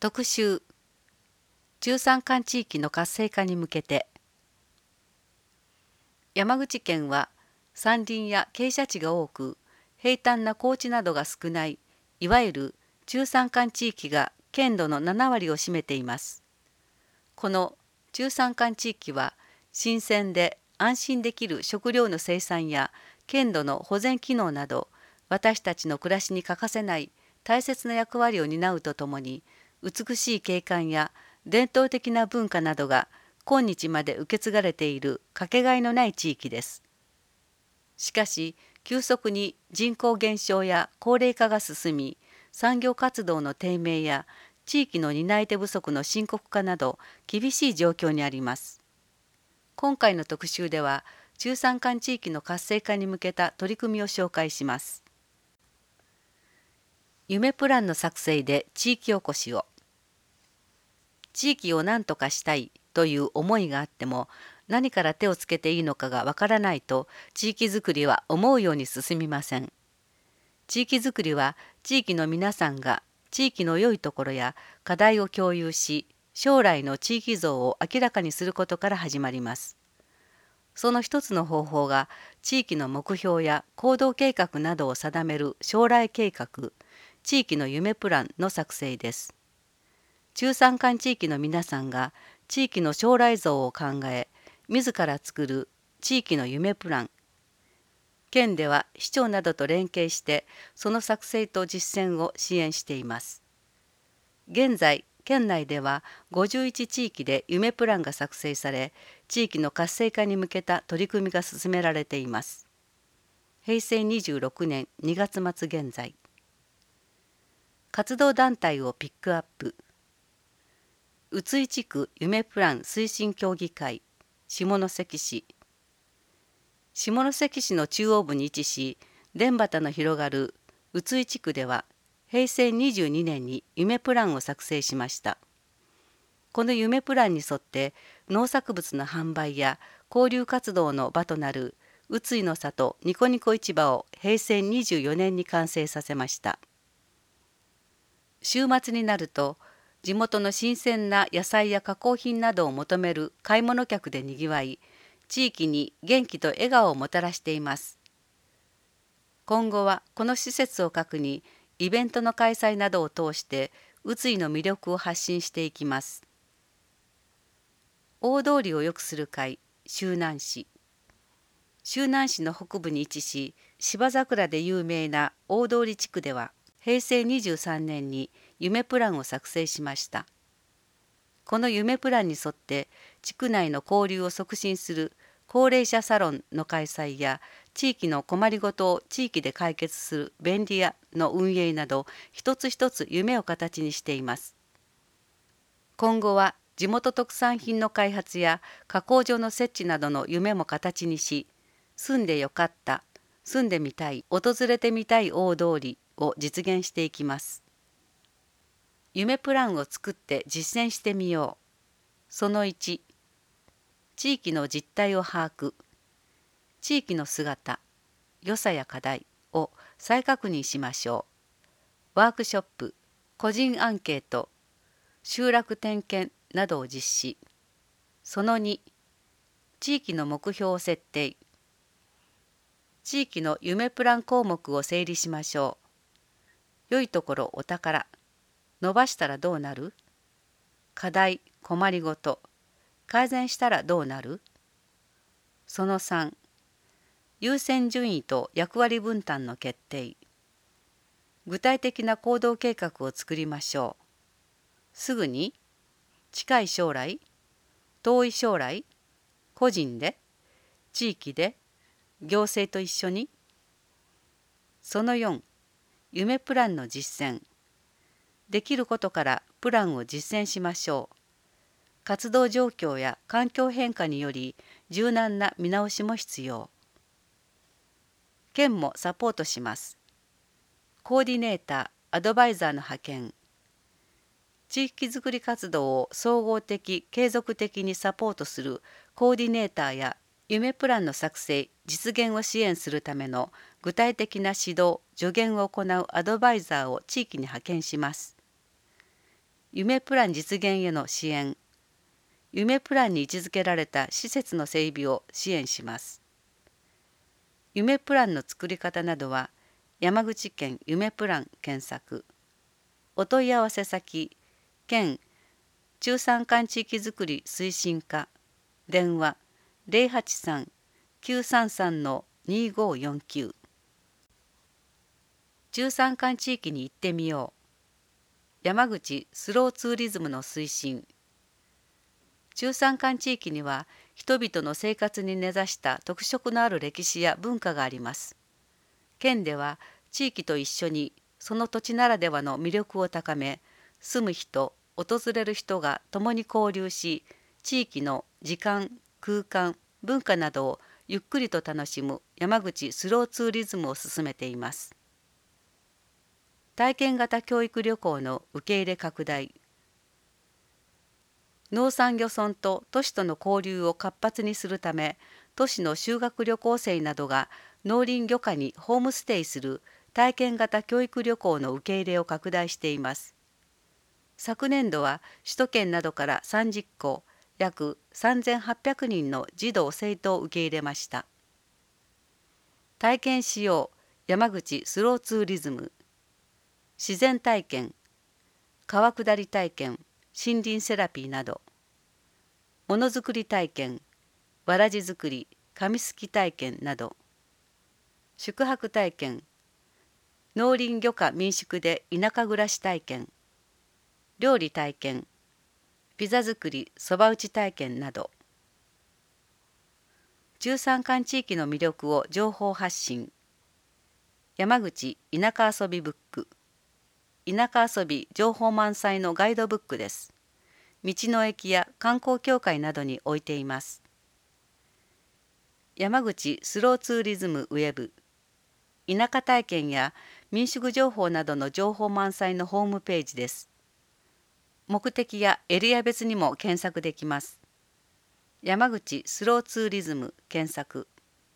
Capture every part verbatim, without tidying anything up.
特集中山間地域の活性化に向けて。山口県は山林や傾斜地が多く、平坦な高地などが少ない、いわゆる中山間地域が県土のなな割を占めています。この中山間地域は新鮮で安心できる食料の生産や県土の保全機能など、私たちの暮らしに欠かせない大切な役割を担うとともに、美しい景観や伝統的な文化などが今日まで受け継がれているかけがえのない地域です。しかし急速に人口減少や高齢化が進み、産業活動の低迷や地域の担い手不足の深刻化など厳しい状況にあります。今回の特集では中山間地域の活性化に向けた取り組みを紹介します。夢プランの作成で地域おこしを。地域を何とかしたいという思いがあっても、何から手をつけていいのかがわからないと地域づくりは思うように進みません。地域づくりは地域の皆さんが地域の良いところや課題を共有し、将来の地域像を明らかにすることから始まります。その一つの方法が地域の目標や行動計画などを定める将来計画、地域の夢プランの作成です。中山間地域の皆さんが地域の将来像を考え、自ら作る地域の夢プラン。県では市長などと連携してその作成と実践を支援しています。現在、県内ではごじゅういち地域で夢プランが作成され、地域の活性化に向けた取り組みが進められています。へいせいにじゅうろくねんにがつ末現在。活動団体をピックアップ。宇津井地区夢プラン推進協議会、下関市。下関市の中央部に位置し、田畑の広がる宇津井地区では、へいせいにじゅうにねんに夢プランを作成しました。この夢プランに沿って農作物の販売や交流活動の場となる宇津井の里ニコニコ市場をへいせいにじゅうよねんに完成させました。週末になると、地元の新鮮な野菜や加工品などを求める買い物客でにぎわい、地域に元気と笑顔をもたらしています。今後はこの施設を核にイベントの開催などを通して宇津井の魅力を発信していきます。大通りを良くする会、周南市。周南市の北部に位置し、芝桜で有名な大通地区では、へいせいにじゅうさんねんに夢プランを作成しました。この夢プランに沿って地区内の交流を促進する高齢者サロンの開催や、地域の困りごとを地域で解決する便利屋の運営など、一つ一つ夢を形にしています。今後は地元特産品の開発や加工場の設置などの夢も形にし、住んでよかった、住んでみたい、訪れてみたい大通りを実現していきます。夢プランを作って実践してみよう。そのいち、地域の実態を把握。地域の姿、良さや課題を再確認しましょう。ワークショップ、個人アンケート、集落点検などを実施。そのに、地域の目標を設定。地域の夢プラン項目を整理しましょう。良いところお宝。伸ばしたらどうなる？課題、困りごと。改善したらどうなる？そのさん、優先順位と役割分担の決定。具体的な行動計画を作りましょう。すぐに？近い将来？遠い将来？個人で？地域で？行政と一緒に？そのよん、夢プランの実践。できることからプランを実践しましょう。活動状況や環境変化により柔軟な見直しも必要。県もサポートします。コーディネーター、アドバイザーの派遣。地域づくり活動を総合的・継続的にサポートするコーディネーターや夢プランの作成・実現を支援するための具体的な指導・助言を行うアドバイザーを地域に派遣します。 夢プラン実現への支援、夢プランに位置づけられた施設の整備を支援します。夢プランの作り方などは、山口県夢プラン検索。お問い合わせ先、県中山間地域づくり推進課、電話 ゼロはちさん きゅうさんさん にごよんきゅう。中山間地域に行ってみよう。山口スローツーリズムの推進。中山間地域には人々の生活に根ざした特色のある歴史や文化があります。県では地域と一緒にその土地ならではの魅力を高め、住む人、訪れる人が共に交流し、地域の時間、空間、文化などをゆっくりと楽しむ山口スローツーリズムを進めています。体験型教育旅行の受け入れ拡大。農産漁村と都市との交流を活発にするため、都市の修学旅行生などが農林漁家にホームステイする体験型教育旅行の受け入れを拡大しています。昨年度は首都圏などからさんじゅっこう、約さんぜんはっぴゃくにんの児童生徒を受け入れました。体験しよう山口スローツーリズム。自然体験、川下り体験、森林セラピーなど、ものづくり体験、わらじ作り、紙すき体験など、宿泊体験、農林漁家民宿で田舎暮らし体験、料理体験、ピザ作り、そば打ち体験など、中山間地域の魅力を情報発信。山口田舎遊びブック。田舎遊び情報満載のガイドブックです。道の駅や観光協会などに置いています。山口スローツーリズムウェブ。田舎体験や民宿情報などの情報満載のホームページです。目的やエリア別にも検索できます。山口スローツーリズム検索。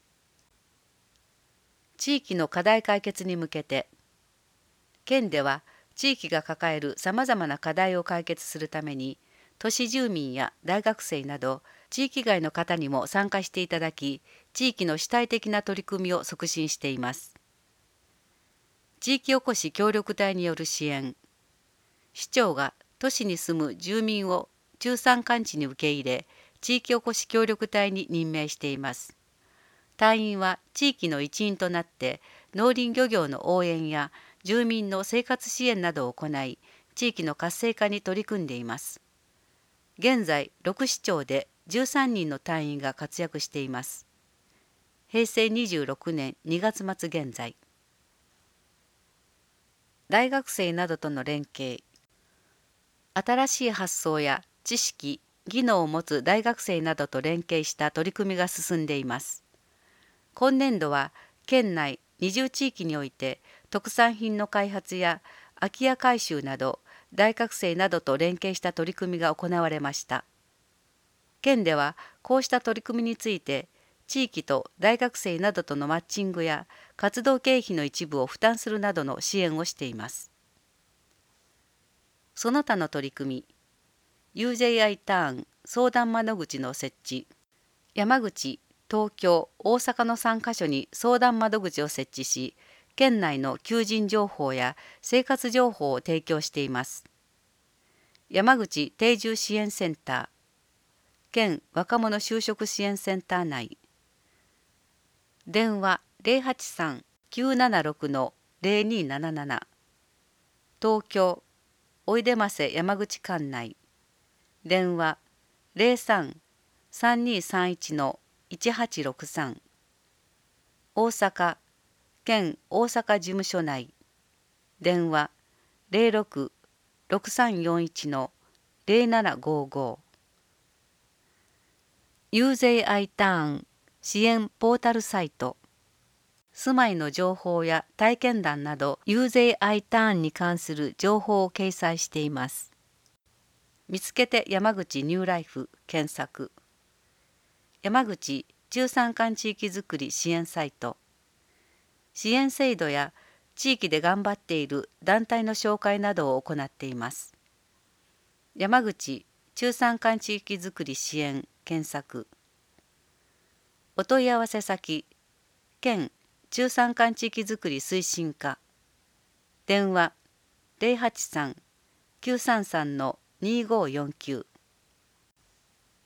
地域の課題解決に向けて、県では地域が抱えるさまざまな課題を解決するために、都市住民や大学生など地域外の方にも参加していただき、地域の主体的な取り組みを促進しています。地域おこし協力隊による支援。市長が都市に住む住民を中山間地に受け入れ、地域おこし協力隊に任命しています。隊員は地域の一員となって農林漁業の応援や住民の生活支援などを行い、地域の活性化に取り組んでいます。現在、ろく市町でじゅうさんにんの隊員が活躍しています。へいせいにじゅうろくねんにがつまつ現在。大学生などとの連携。新しい発想や知識、技能を持つ大学生などと連携した取り組みが進んでいます。今年度は県内にじゅう地域において特産品の開発や空き家改修など大学生などと連携した取り組みが行われました。県ではこうした取り組みについて地域と大学生などとのマッチングや活動経費の一部を負担するなどの支援をしています。その他の取り組み、ユージェーアイ ターン相談窓口の設置。山口、東京、大阪のさんかしょに相談窓口を設置し、県内の求人情報や生活情報を提供しています。山口定住支援センター、県若者就職支援センター内。電話 ゼロはちさん きゅうななろく ゼロにーなななな。東京おいでませ山口管内。電話 ゼロさん さんにーさんいち いちはちろくさん。大阪県大阪事務所内。電話 ゼロろく ろくさんよんいち ゼロななごご。ユーゼーアイ ターン支援ポータルサイト。住まいの情報や体験談など ユーゼーアイ ターンに関する情報を掲載しています。見つけて山口ニューライフ検索。山口中山間地域づくり支援サイト。支援制度や地域で頑張っている団体の紹介などを行っています。 山口中山間地域づくり支援検索。お問い合わせ先県中山間地域づくり推進課。電話 ゼロはちさん きゅうさんさん にごーよんきゅう